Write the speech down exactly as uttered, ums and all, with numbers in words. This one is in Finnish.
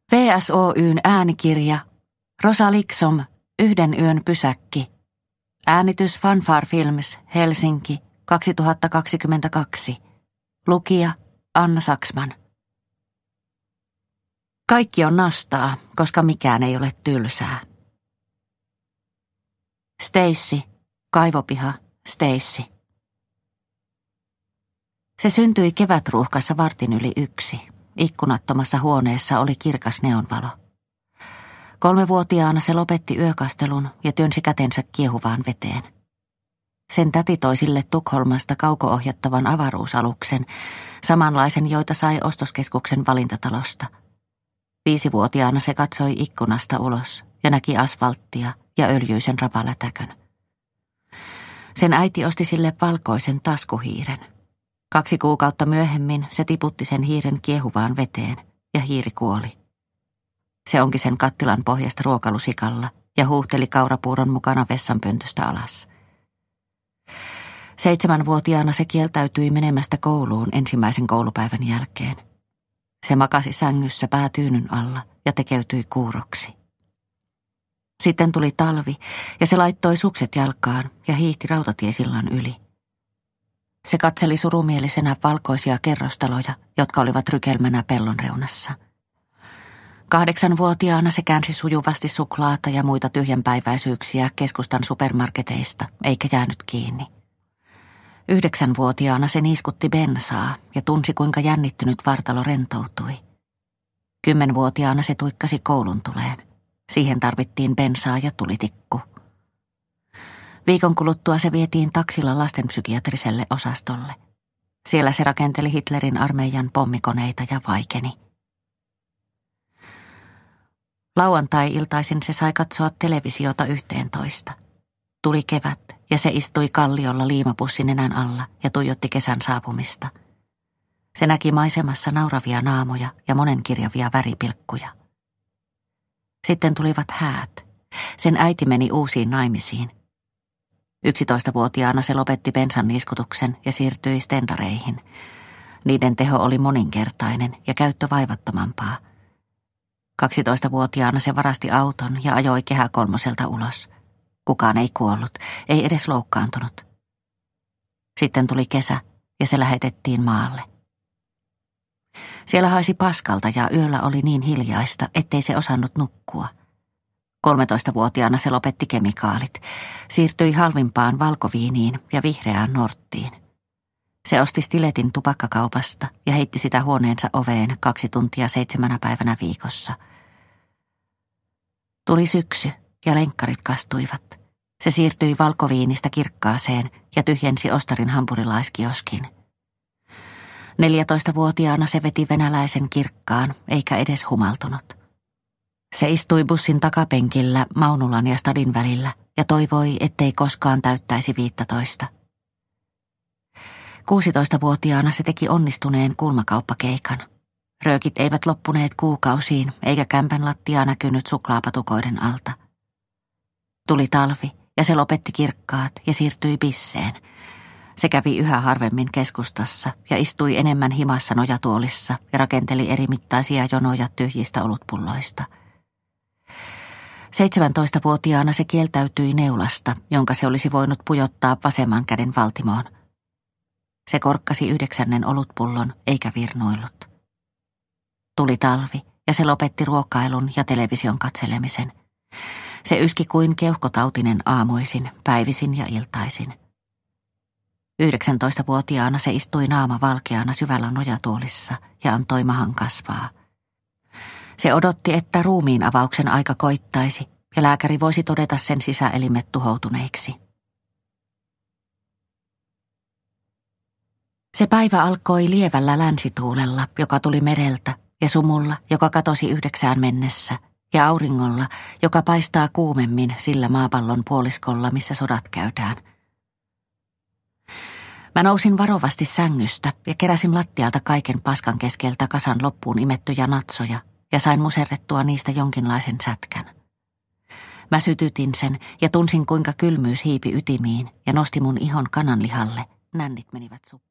V S Oy:n äänikirja Rosa Liksom, Yhden yön pysäkki. Äänitys Fanfare Films, Helsinki, kaksituhattakaksikymmentäkaksi. Lukija Anna Saksman. Kaikki on nastaa, koska mikään ei ole tylsää. Stacy, kaivopiha, Stacy. Se syntyi kevätruuhkassa vartin yli yksi. Ikkunattomassa huoneessa oli kirkas neonvalo. Kolmevuotiaana se lopetti yökastelun ja työnsi kätensä kiehuvaan veteen. Sen täti toi sille Tukholmasta kauko-ohjattavan avaruusaluksen, samanlaisen joita sai ostoskeskuksen valintatalosta. Viisivuotiaana se katsoi ikkunasta ulos ja näki asfalttia ja öljyisen rapalätäkön. Sen äiti osti sille valkoisen taskuhiiren. Kaksi kuukautta myöhemmin se tiputti sen hiiren kiehuvaan veteen ja hiiri kuoli. Se onki sen kattilan pohjasta ruokalusikalla ja huuhteli kaurapuuron mukana vessanpöntöstä alas. Seitsemänvuotiaana se kieltäytyi menemästä kouluun ensimmäisen koulupäivän jälkeen. Se makasi sängyssä päätyynyn alla ja tekeytyi kuuroksi. Sitten tuli talvi ja se laittoi sukset jalkaan ja hiihti rautatiesillan yli. Se katseli surumielisenä valkoisia kerrostaloja, jotka olivat rykelmänä pellon reunassa. Kahdeksanvuotiaana se käänsi sujuvasti suklaata ja muita tyhjänpäiväisyyksiä keskustan supermarketeista, eikä jäänyt kiinni. Yhdeksänvuotiaana se niiskutti bensaa ja tunsi, kuinka jännittynyt vartalo rentoutui. Kymmenvuotiaana se tuikkasi koulun tuleen. Siihen tarvittiin bensaa ja tulitikku. Viikon kuluttua se vietiin taksilla lastenpsykiatriselle osastolle. Siellä se rakenteli Hitlerin armeijan pommikoneita ja vaikeni. Lauantai-iltaisin se sai katsoa televisiota yhteentoista. Tuli kevät ja se istui kalliolla liimapussin nenän alla ja tuijotti kesän saapumista. Se näki maisemassa nauravia naamoja ja monenkirjavia väripilkkuja. Sitten tulivat häät. Sen äiti meni uusiin naimisiin. Yksitoistavuotiaana se lopetti bensan niiskutuksen ja siirtyi stendareihin. Niiden teho oli moninkertainen ja käyttö vaivattomampaa. Kaksitoistavuotiaana se varasti auton ja ajoi Kehä kolmoselta ulos. Kukaan ei kuollut, ei edes loukkaantunut. Sitten tuli kesä ja se lähetettiin maalle. Siellä haisi paskalta ja yöllä oli niin hiljaista, ettei se osannut nukkua. Kolmetoistavuotiaana se lopetti kemikaalit, siirtyi halvimpaan valkoviiniin ja vihreään norttiin. Se osti stiletin tupakkakaupasta ja heitti sitä huoneensa oveen kaksi tuntia seitsemänä päivänä viikossa. Tuli syksy ja lenkkarit kastuivat. Se siirtyi valkoviinistä kirkkaaseen ja tyhjensi Ostarin hampurilaiskioskin. Neljätoistavuotiaana se veti venäläisen kirkkaan eikä edes humaltunut. Se istui bussin takapenkillä Maunulan ja Stadin välillä ja toivoi, ettei koskaan täyttäisi viittätoista. Kuusitoistavuotiaana se teki onnistuneen kulmakauppakeikan. Röökit eivät loppuneet kuukausiin, eikä kämpän lattia näkynyt suklaapatukoiden alta. Tuli talvi ja se lopetti kirkkaat ja siirtyi bisseen. Se kävi yhä harvemmin keskustassa ja istui enemmän himassa nojatuolissa ja rakenteli erimittaisia jonoja tyhjistä olutpulloista. Seitsemäntoistavuotiaana se kieltäytyi neulasta, jonka se olisi voinut pujottaa vasemman käden valtimoon. Se korkkasi yhdeksännen olutpullon eikä virnuillut. Tuli talvi ja se lopetti ruokailun ja television katselemisen. Se yski kuin keuhkotautinen aamuisin, päivisin ja iltaisin. Yhdeksäntoistavuotiaana se istui naama valkeana syvällä nojatuolissa ja antoi mahan kasvaa. Se odotti, että ruumiin avauksen aika koittaisi ja lääkäri voisi todeta sen sisäelimet tuhoutuneiksi. Se päivä alkoi lievällä länsituulella, joka tuli mereltä, ja sumulla, joka katosi yhdeksään mennessä, ja auringolla, joka paistaa kuumemmin sillä maapallon puoliskolla, missä sodat käydään. Mä nousin varovasti sängystä ja keräsin lattialta kaiken paskan keskeltä kasan loppuun imettyjä natsoja ja sain muserrettua niistä jonkinlaisen sätkän. Mä sytytin sen ja tunsin, kuinka kylmyys hiipi ytimiin ja nosti mun ihon kananlihalle, nännit menivät suppuun.